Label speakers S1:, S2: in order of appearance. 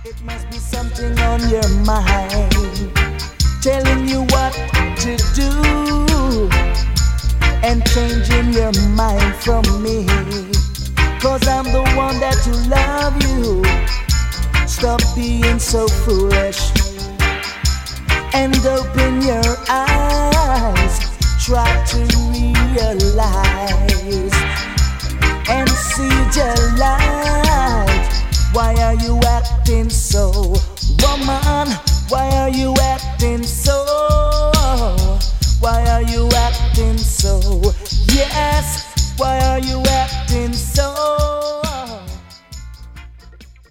S1: It must be something on your mind, telling you what to do and changing your mind from me. Cause I'm the one that to love you. Stop being so foolish and open your eyes. Try to realize and see the light. Why are you acting so, woman? Why are you acting